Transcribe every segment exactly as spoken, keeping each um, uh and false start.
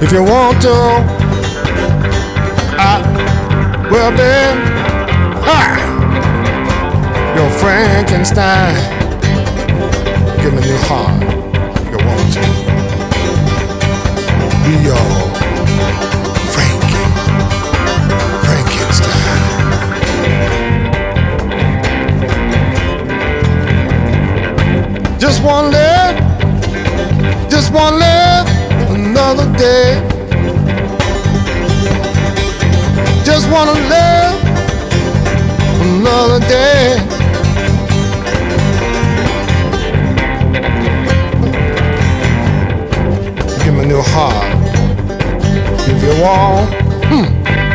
If you want to, I will be ah, your Frankenstein. Give me your heart if you want to. Be your Frankie, Frankenstein. Just one live, just one live another day. Just wanna live another day. Give me a new heart if you want. Hmm.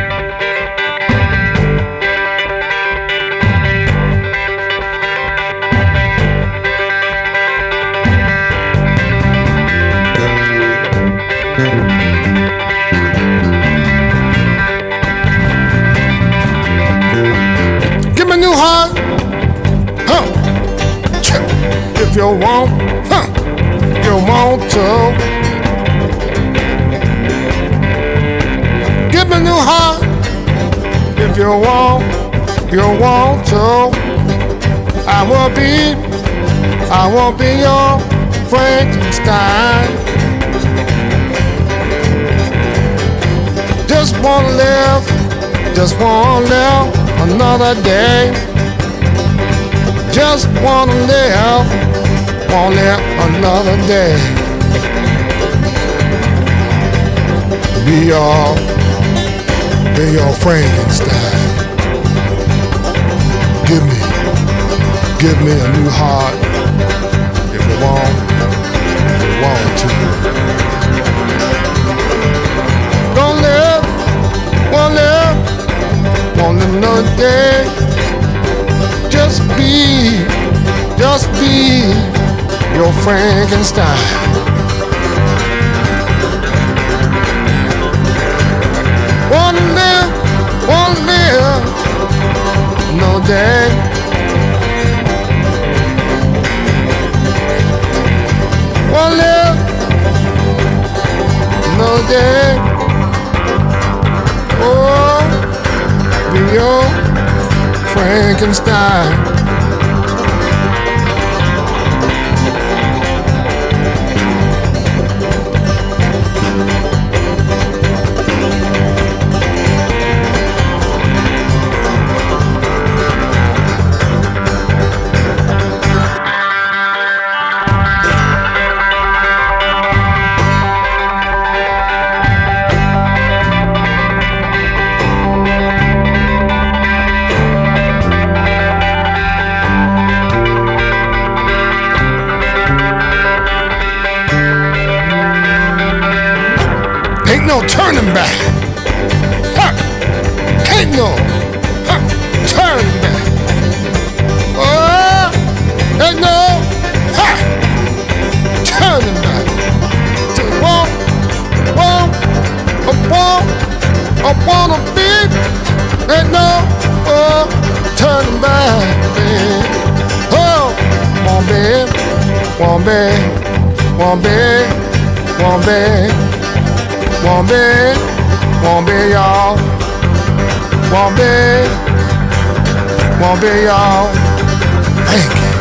Give me a new heart, huh? If you want, huh? You want to. Give me a new heart, if you want, you want to. I will be, I will be your Frankenstein. Just wanna live, just wanna live another day. Just wanna live, wanna live another day. Be your, be your Frankenstein. Give me, give me a new heart if you want, if you want to. Gonna live, wanna live, wanna live another day. Just be, just be your Frankenstein. Wanna live, wanna live another day. Wanna live another day. Oh, be your Frankenstein. Ain't no turning back. Huh. Ain't no huh. turning back. Oh, ain't no huh. turning back. Just want, want, I want, I wanna be. Ain't no oh, turning back. Man. Oh, won't be, won't be, won't be, won't be. Won't be, won't be y'all. Won't be, won't be y'all. Thank you.